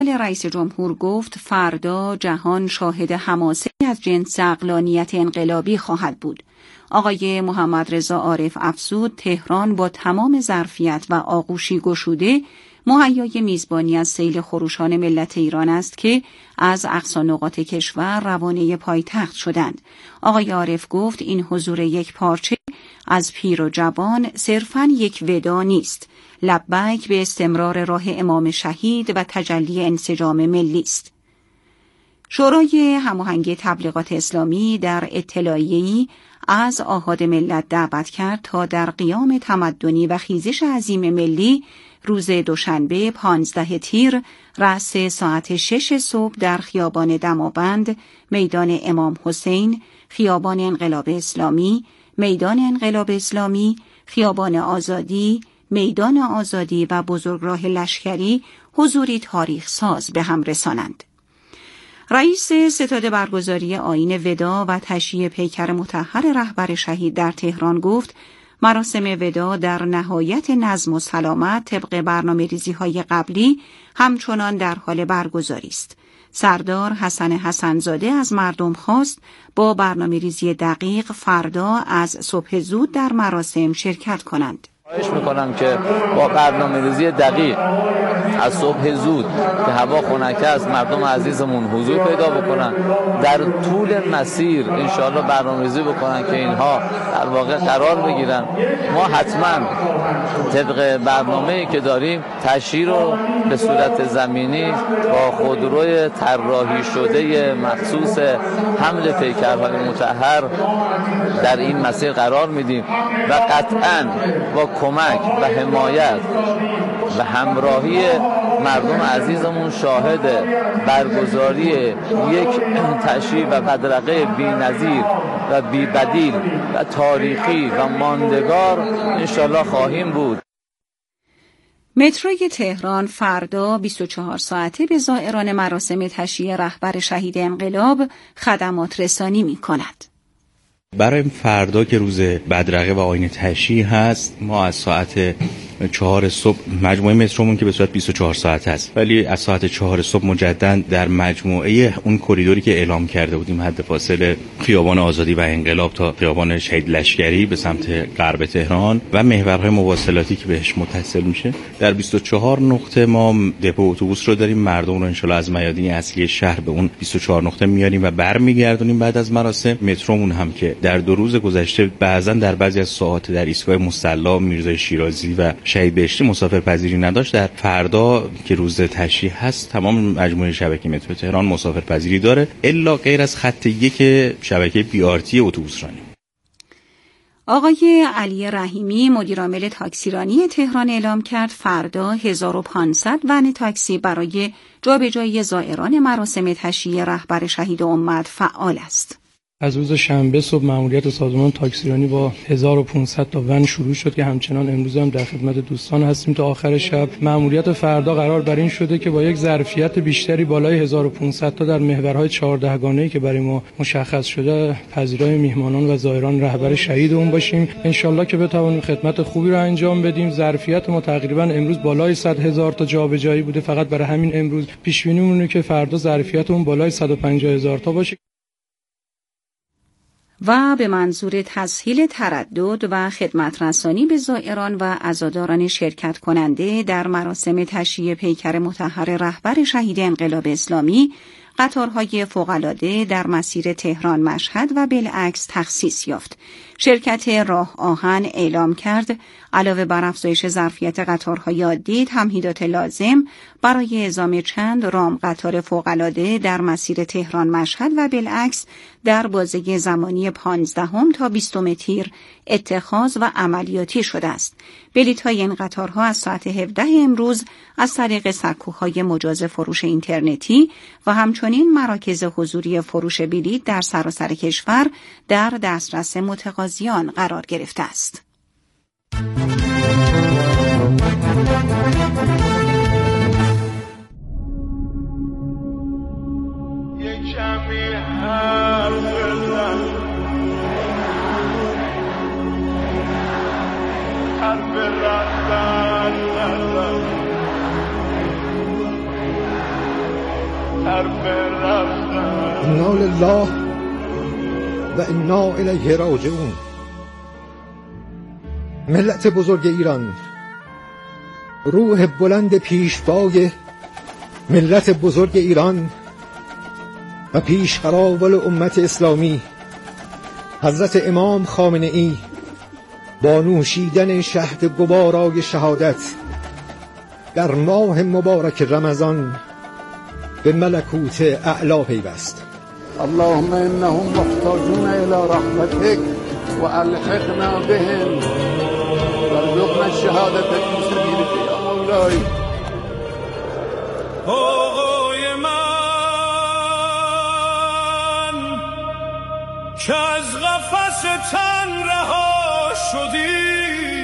رئیس جمهور گفت فردا جهان شاهد حماسه از جنس عقلانیت انقلابی خواهد بود. آقای محمد رضا عارف افزود تهران با تمام ظرفیت و آغوشی گشوده مهیای میزبانی از سیل خروشان ملت ایران است که از اقصا نقاط کشور روانه پایتخت شدند. آقای عارف گفت این حضور یک پارچه از پیر و جوان صرفاً یک ودا نیست. لبیک به استمرار راه امام شهید و تجلی انسجام ملی است. شورای هماهنگی تبلیغات اسلامی در اطلاعیه‌ای از آحاد ملت دعوت کرد تا در قیام تمدنی و خیزش عظیم ملی روز دوشنبه 15 تیر رأس ساعت 6 صبح در خیابان دماوند، میدان امام حسین، خیابان انقلاب اسلامی، میدان انقلاب اسلامی، خیابان آزادی، میدان آزادی و بزرگراه لشکری حضوری تاریخ ساز به هم رسانند. رئیس ستاد برگزاری آیین ودا و تشییع پیکر مطهر رهبر شهید در تهران گفت مراسم ودا در نهایت نظم و سلامت طبق برنامه‌ریزی‌های قبلی همچنان در حال برگزاری است. سردار حسن حسن‌زاده از مردم خواست با برنامه‌ریزی دقیق فردا از صبح زود در مراسم شرکت کنند. خواهش میکنم که با برنامه‌ریزی دقیق از صبح زود که هوا خنک است مردم عزیزمون حضور پیدا بکنن، در طول مسیر انشاءالله برنامه‌ریزی بکنن که اینها در واقع قرار بگیرن. ما حتما طبق برنامه‌ای که داریم تشییع رو به صورت زمینی با خودروی طراحی شده مخصوص حمل پیکرهای مطهر در این مسیر قرار میدیم و قطعاً با کمک و حمایت و همراهی مردم عزیزمون شاهد برگزاری یک تشییع و بدرقه بی‌نظیر و بی‌بدیل و تاریخی و ماندگار انشالله خواهیم بود. متروی تهران فردا 24 ساعته به زائران مراسم تشییع رهبر شهید انقلاب خدمات رسانی می کند. برای فردا که روز بدرقه و آیین تشییع هست، ما از ساعت 4 صبح مجموعه مترومون که به صورت 24 ساعت هست، ولی از ساعت 4 صبح مجددا در مجموعه اون کریدوری که اعلام کرده بودیم حد فاصل خیابان آزادی و انقلاب تا خیابان شهید لشکری به سمت غرب تهران و محورهای مواصلاتی که بهش متصل میشه، در 24 نقطه ما دپو اتوبوس رو داریم. مردم رو ان شاءالله از میادین اصلی شهر به اون 24 نقطه میاریم و برمیگردونیم بعد از مراسم. مترومون هم که در 2 روز گذشته بعضا در بعضی از ساعات در ایستگاه مصلی، میرزای شیرازی و شهید بهشتی مسافرپذیری نداشت. در فردا که روز تشییع هست تمام مجموعه شبکه مترو تهران مسافرپذیری داره الا غیر از خط 1 شبکه BRT اتوبوسرانی. آقای علی رحیمی مدیرعامل تاکسیرانی تهران اعلام کرد فردا 1500 ون تاکسی برای جابجایی زائران مراسم تشییع رهبر شهید امت فعال است. از روز شنبه صبح مأموریت سازمان تاکسیرانی با 1500 تا ون شروع شد که همچنان امروز هم در خدمت دوستان هستیم تا آخر شب. مأموریت فردا قرار بر این شده که با یک ظرفیت بیشتری بالای 1500 تا در محورهای 14 گانه‌ای که برای ما مشخص شده پذیرای میهمانان و زائران رهبر شهید اون باشیم. انشالله که بتوانیم خدمت خوبی رو انجام بدیم. ظرفیت ما تقریبا امروز بالای 100,000 تا جابجایی بوده. فقط برای همین امروز پیش بینیمونه که فردا ظرفیت اون بالای 150,000 تا باشه. و به منظور تسهیل تردد و خدمت رسانی به زائران و عزاداران شرکت کننده در مراسم تشییع پیکر مطهر رهبر شهید انقلاب اسلامی، قطارهای فوق‌العاده در مسیر تهران مشهد و بالعکس تخصیص یافت. شرکت راه آهن اعلام کرد علاوه بر افزایش ظرفیت قطارهای عادی، تمهیدات لازم برای اعزام چند رام قطار فوق‌العاده در مسیر تهران مشهد و بالعکس در بازه زمانی 15 تا 20 تیر اتخاذ و عملیاتی شده است. بلیط‌های این قطارها از ساعت 17 امروز از طریق سکوهای مجاز فروش اینترنتی و همچنین مراکز حضوری فروش بلیط در سراسر کشور در دسترس متقاضیان قرار گرفته است. انا لله و انا الیه راجعون. ملت بزرگ ایران، روح بلند پیشوای ملت بزرگ ایران و پیشقراول امت اسلامی حضرت امام خامنه ای با نوشیدن شهد گوارای شهادت در ماه مبارک رمضان به ملکوت اعلا پیوست. اللهم انهم محتاجون الى رحمتك والحقنا بهم وارزقنا الشهادة في سبيلك يا مولاي. آقای من که از قفس تن رها شدی،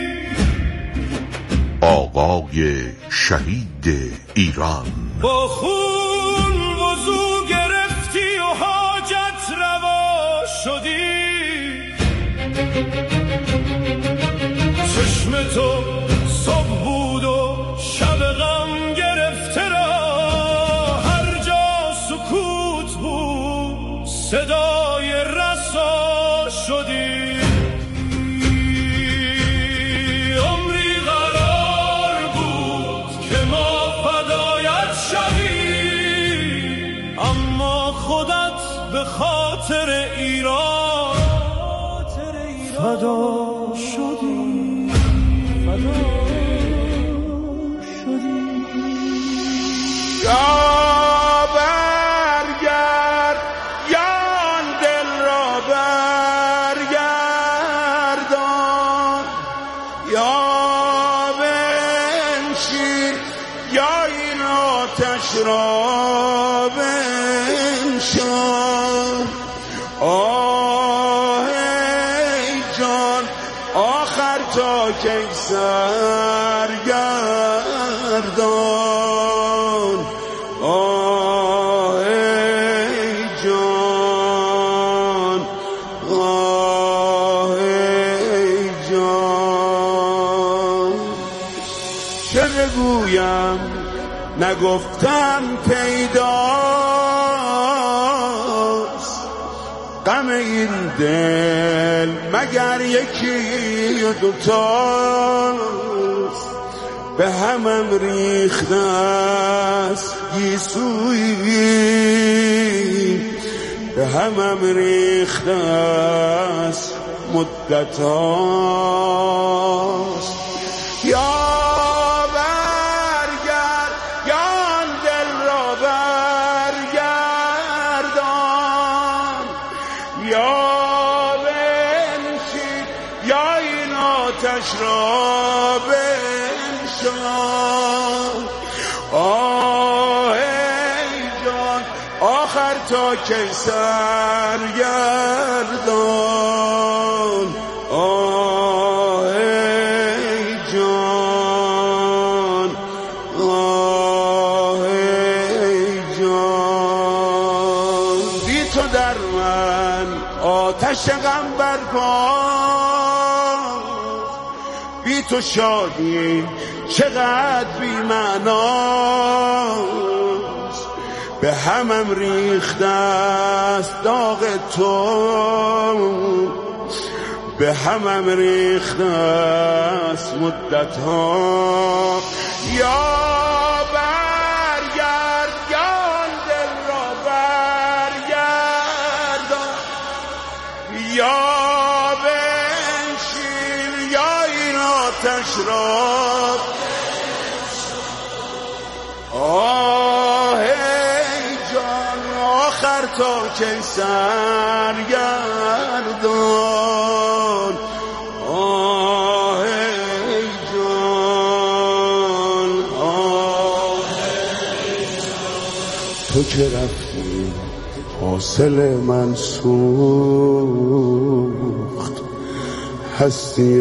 آقای شهید ایران، با خون وضو گرفتی و حاجت روا شدی، چشم تو صبح بود و شب غم گرفته را، هر جا سکوت بود صدای رسا شدی. عمری قرار بود که ما فدایت شویم، اما خودت به خاطر ایران فدا شدی. یا برگرد یا آن دل را برگردان، یا بنشین یا این آتش را بنشان. آه ای جان آخر تا کی سرگردان. آه ای جان، آه ای جان. چه بگویم نگفتم پیداست، غم این دل مگر یکی و دوتاست، به همم ریخته است گیسویی، به همم ریخته است مدت هاست. یا برگرد یا آن دل را برگردان، یا بنشین یا این آتش را بنشان. آه ای جان آخر تا کی سرگردان. آه ای جان، آه ای جان. بی تو در من آتش غم برپاست، بی تو شادی چقدر بی معناست، به همم ریخته است داغ تو، به همم ریخته است مدت ها. یا برگرد یا آن دل را برگردان، یا بنشین یا این آتش را. آه ای جان آخر تا کی سرگردان. آه ای جان، آه ای جان. تو که رفتی حاصل من سوخت، هستی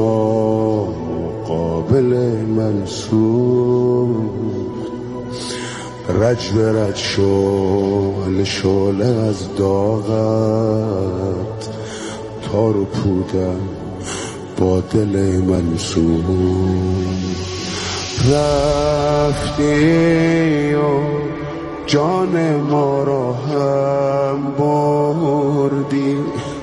ناقابل منسوخ، رج به رج شعله از داغت، تار و پودم با دل منسوخ. رفتی و جان ما را هم بردی،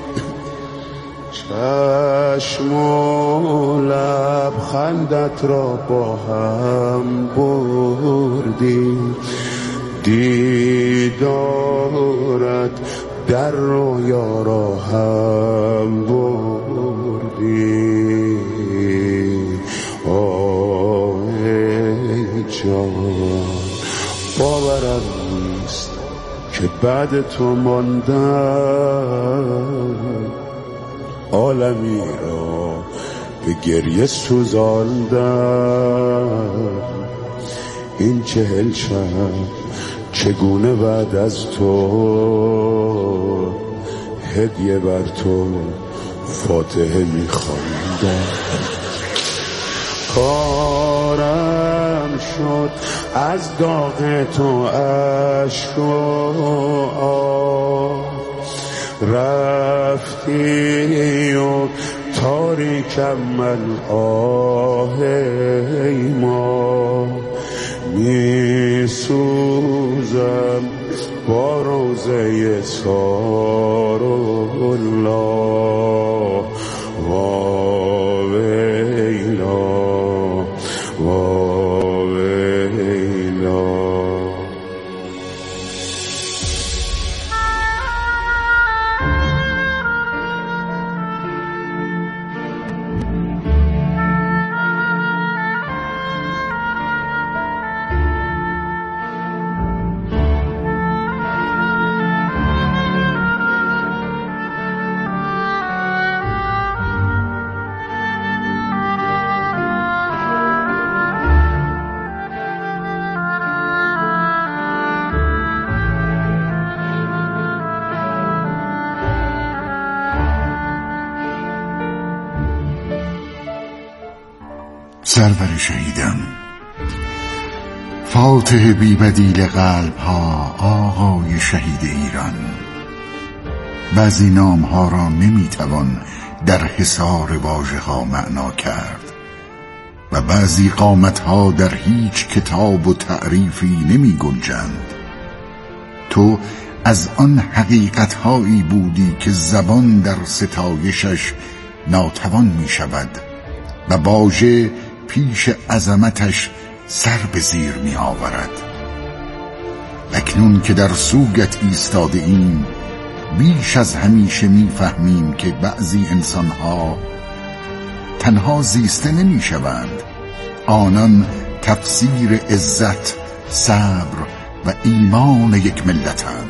چشم و لبخندت را با هم بردی، دیدارت در رویا را هم بردی. آه جان، باورم نیست که بعد تو ماندم، عالمی را به گریه سوزاندم. این 40 شب چگونه بعد از تو هدیه بر تو فاتحه می‌خواندم. کارم شد از داغ تو اشک و آه، رفتی و تاریکم من آه ما، میسوزم با روزه سار الله. واویلا واویلا. سرور شهیدم، فاتح بی بدیل قلب ها، آقای شهید ایران. بعضی نام ها را نمیتوان در حصار واژه ها معنا کرد و بعضی قامت ها در هیچ کتاب و تعریفی نمی گنجند. تو از آن حقیقت هایی بودی که زبان در ستایشش ناتوان می شود و واژه پیش عظمتش سر به زیر می آورد. اکنون که در سوگت ایستاده ایم، بیش از همیشه می فهمیم که بعضی انسانها تنها زیسته نمی شوند، آنان تفسیر عزت، صبر و ایمان یک ملتند.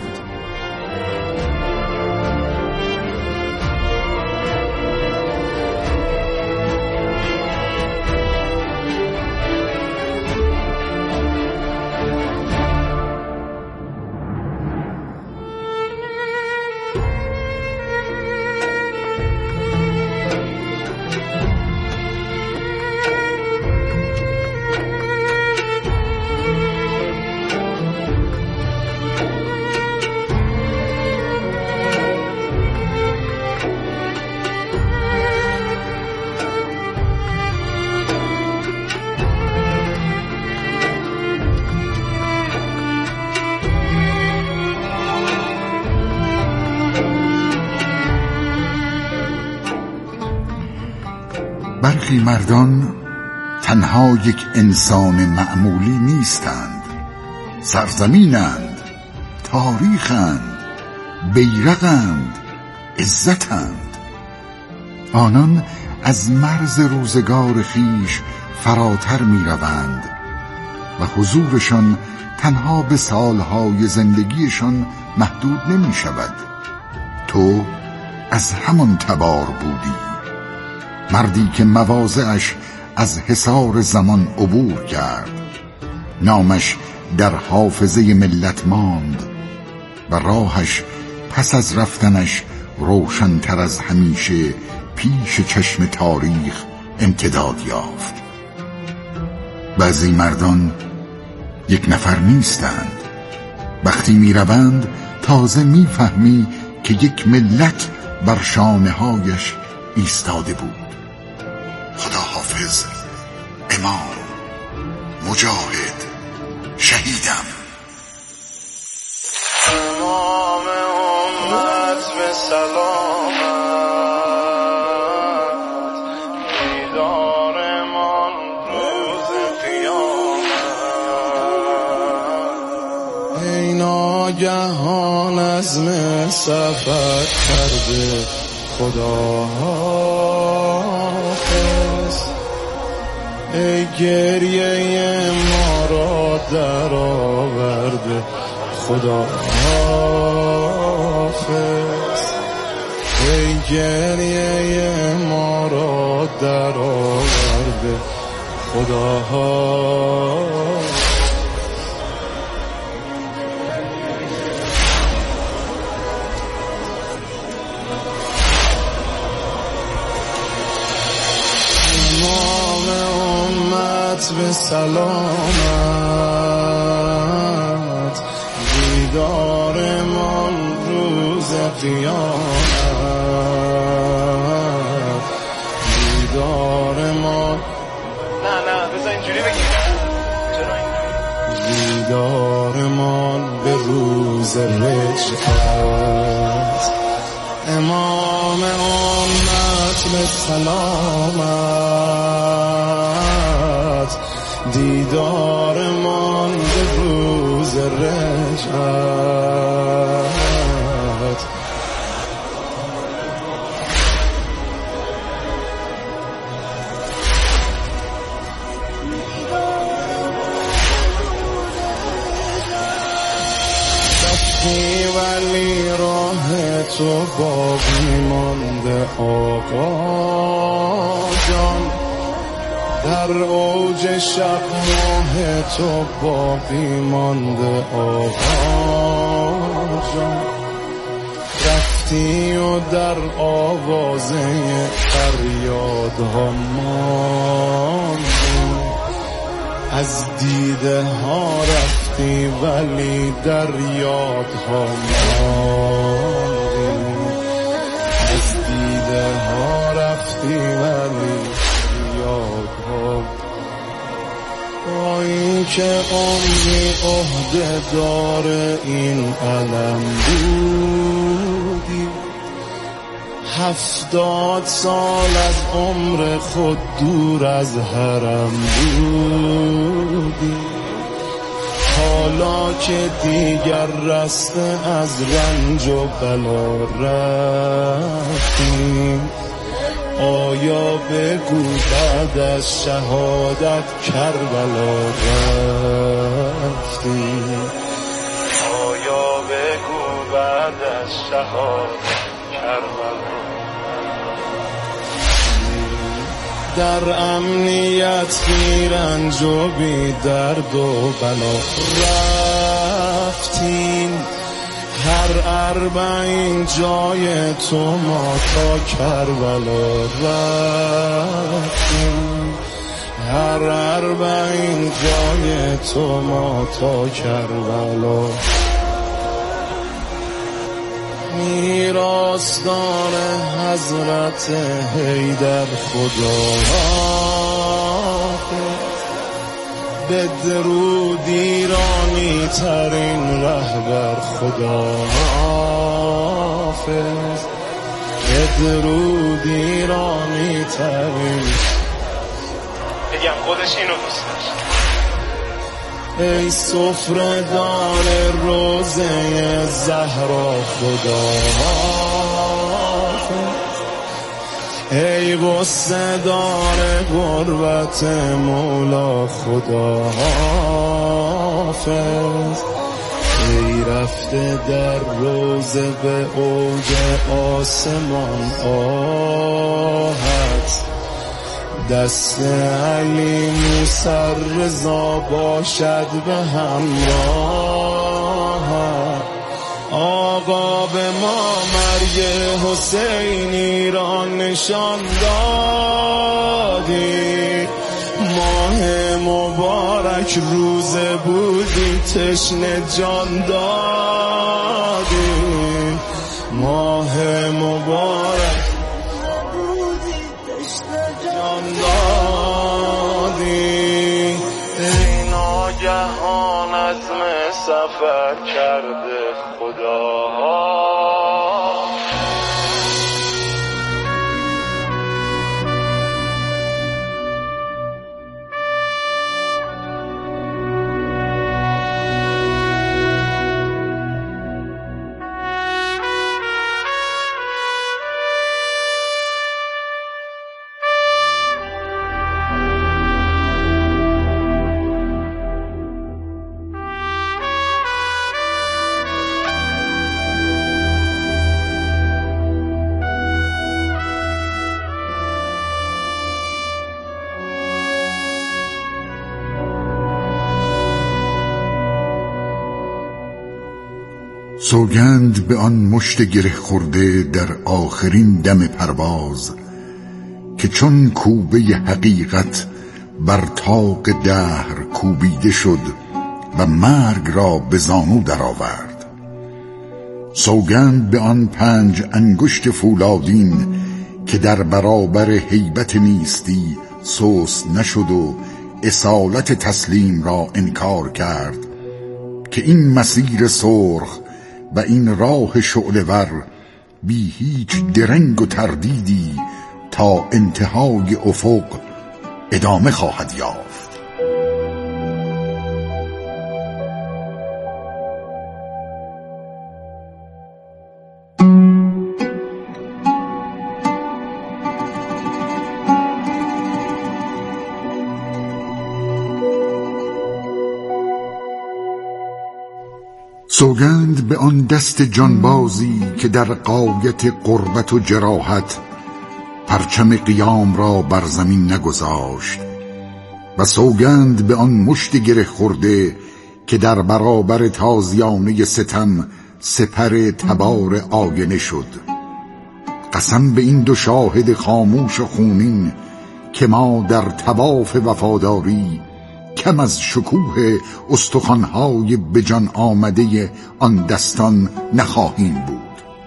برخی مردان تنها یک انسان معمولی نیستند، سرزمینند، تاریخند، بیرقند، عزتند. آنان از مرز روزگار خیش فراتر می روند و حضورشان تنها به سالهای زندگیشان محدود نمی شود. تو از همان تبار بودی، مردی که مواضعش از حصار زمان عبور کرد، نامش در حافظه ملت ماند و راهش پس از رفتنش روشن‌تر از همیشه پیش چشم تاریخ امتداد یافت. بعضی مردان یک نفر نیستند، وقتی می روند تازه می فهمی که یک ملت بر شانه‌هایش ایستاده بود. خدا حافظ، امام، مجاهد، شهیدم. سلامت دیدارمان روز قیامت ای ناگهان عزم سفر کرده خدا حافظ ای گریه ما را در آورده خدا حافظ ای گریه ما را در آورده خدا حافظ به سلامت دیدارمان روز قیامت دیدارمان نه بذار اینجوری بگیم دیدارمان به روز رجعت امام امت به سلامت دیدارمان به روز رجعت رفتی ولی راه تو باقی مانده آقا جان در اوج شب ماه تو باقی مانده آقا جان رفتی و در آوازه فریادها ماندی از دیده ها رفتی ولی در یادها ماندی از دیده ها رفتی ولی یادها با این که عمری عهده دار این علم بودی 70 سال از عمر خود دور از حرم بودی حالا که دیگر رسته از رنج و بلا رفتیم آیا بگو بعد از شهادت کربلا رفتی آیا بگو بعد از شهادت کربلا در امنیت بی رنج و بی درد و بلا رفتیم هر 40 جای تو ما تا کربلا رفتیم هر 40 جای تو ما تا کربلا میراثدار حضرت حیدر خدا به درود ایرانی ترین رهبر خدا حافظ به درود ایرانی ترین بگم خودش اینو دوست داشت ای سفره دار روزه زهرا خدا حافظ ای غصه دار غربت مولا خدا حافظ ای رفته در روزه به اوج آسمان آهت دست علی موسی رضا باشد به همراه آقا به ما مرگ حسینی را نشان دادی ماه مبارک روزه بودی تشنه جان دادی ماه مبارک بودی تشنه جان دادی ای ناگهان عزم سفر کرده خدا سوگند به آن مشت گره خورده در آخرین دم پرواز که چون کوبه حقیقت بر طاق دهر کوبیده شد و مرگ را به زانو درآورد. سوگند به آن 5 انگشت فولادین که در برابر هیبت نیستی سست نشد و اصالت تسلیم را انکار کرد که این مسیر سرخ و این راه شعله‌ور بی هیچ درنگ و تردیدی تا انتهای افق ادامه خواهد یافت. سوگند به آن دست جانبازی که در غایت قربت و جراحت پرچم قیام را بر زمین نگذاشت و سوگند به آن مشت گره خورده که در برابر تازیانه ستم سپر تبار آینه شد. قسم به این 2 شاهد خاموش و خونین که ما در طواف وفاداری کم از شکوه استخوان‌های به جان آمده آن دستان نخواهیم بود.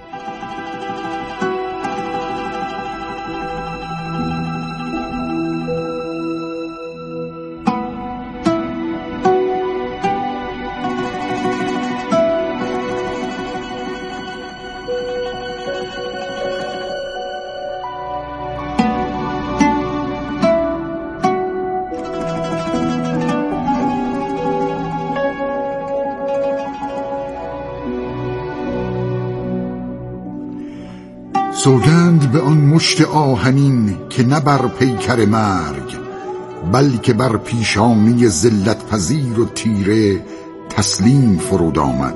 سوگند به آن مشت آهنین که نه بر پیکر مرگ بلکه بر پیشانی ذلت پذیر و تیره تسلیم فرود آمد.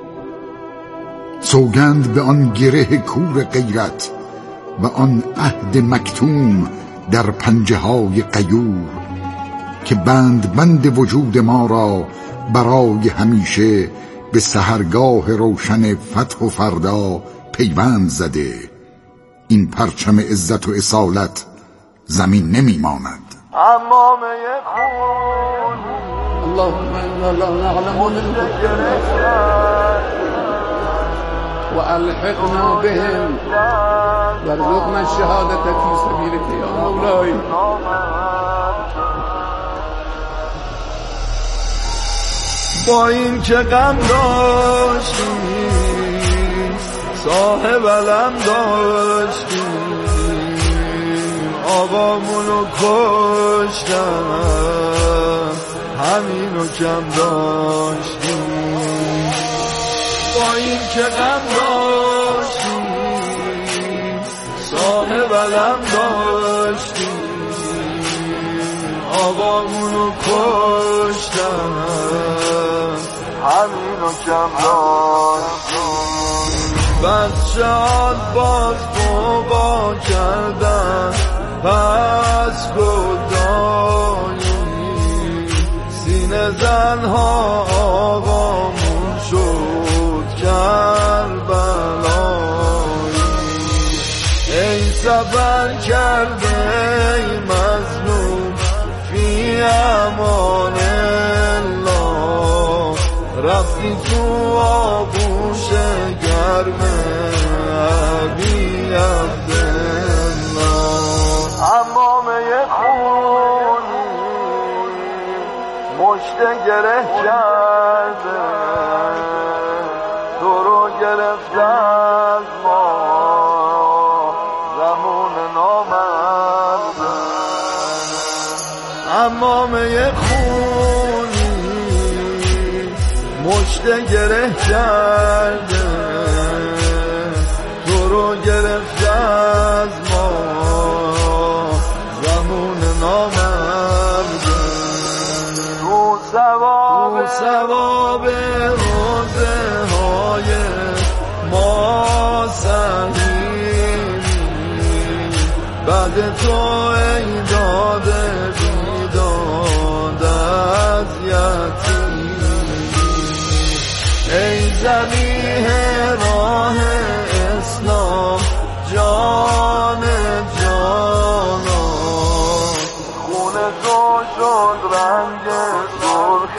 سوگند به آن گره کور غیرت و آن عهد مکتوم در پنجه های غیور که بند وجود ما را برای همیشه به سحرگاه روشن فتح و فردا پیوند زده. این پرچم عزت و اصالت زمین نمی ماند. امامه خون اللهم انا لا نعلم و الحقنا بهم وارزقنا الشهادة في سبيلك يا مولاي. با این که غم داشتیم صاحب علم داشتیم آقامونو کشتن همینو کم داشتیم. با این که غم داشتیم صاحب علم داشتیم آقامونو کشتن همینو کم داشتیم. بچه‌ها باز توبه کردن پس گدایی سینه زنها آقامون شد کربلایی. ای سفر کرده ای مظلوم فی امان الله رفتی تو آغوش گرمه ابی عبدالله. امامه خونی مشت گره کرده تو رو گرفته از ما زمان نامرده. امامه خونی مشت گره کرده تو رو گرفته از ما زمان نامرده. تو ثواب روزه های ما سهیمی بعد تو ای داده بیداد از یتیمی. ای زمیه راه اسلام جان جانان، خونه تو شد رنگ سرخ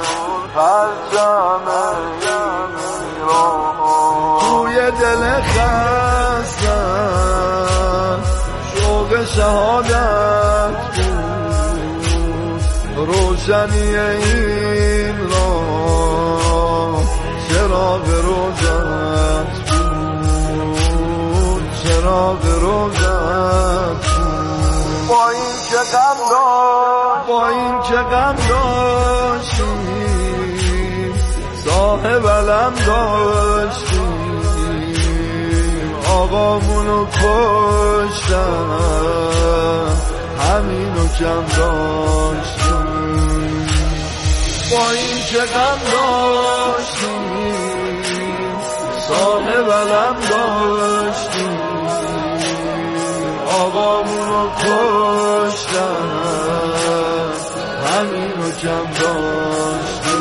پرچم ایران، توی دل خستم شوق شهادت بود، روشنی این راه چراغ روزت بود، چراغ روزت بود. با این که غم داشتیم صاحب علم داشتیم، آقامونو کشتن همینو کم داشتیم. با این که غم داشتیم صاحب علم داشتیم، آقامونو کشتن همینو کم داشتیم.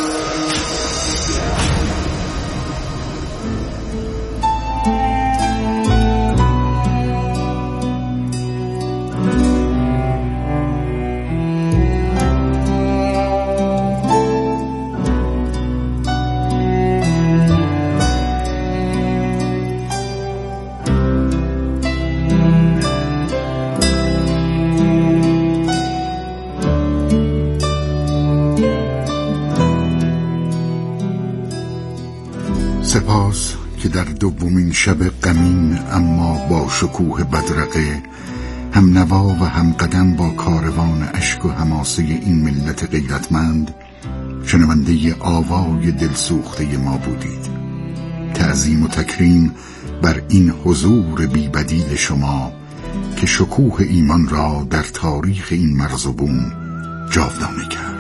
سپاس که در دومین شب غمین اما با شکوه بدرقه هم نوا و هم قدم با کاروان اشک و حماسه این ملت غیرتمند شنونده آوای دلسوخته ما بودید. تعظیم و تکریم بر این حضور بی‌بدیل شما که شکوه ایمان را در تاریخ این مرز و بوم جاودانه کرد.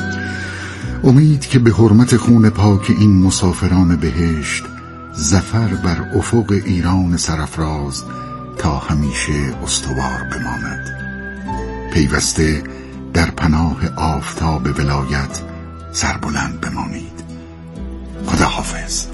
امید که به حرمت خون پاک این مسافران بهشت ظفر بر افق ایران سرافراز تا همیشه استوار بماند. پیوسته در پناه آفتاب ولایت سربلند بمانید. خداحافظ.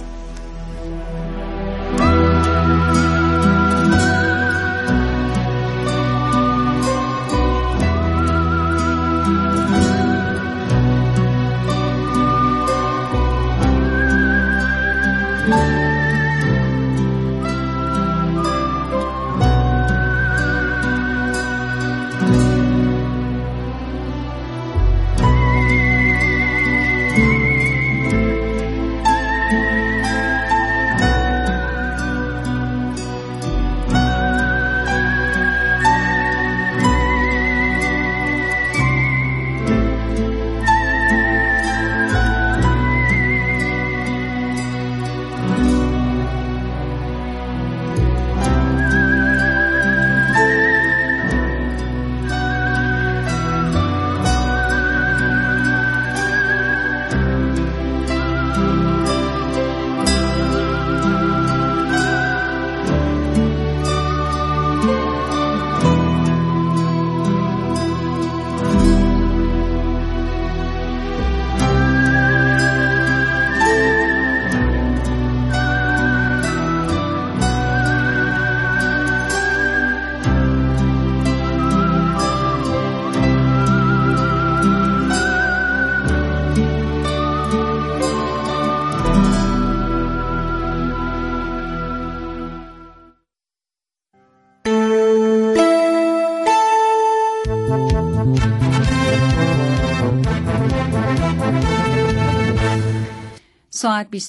ساعت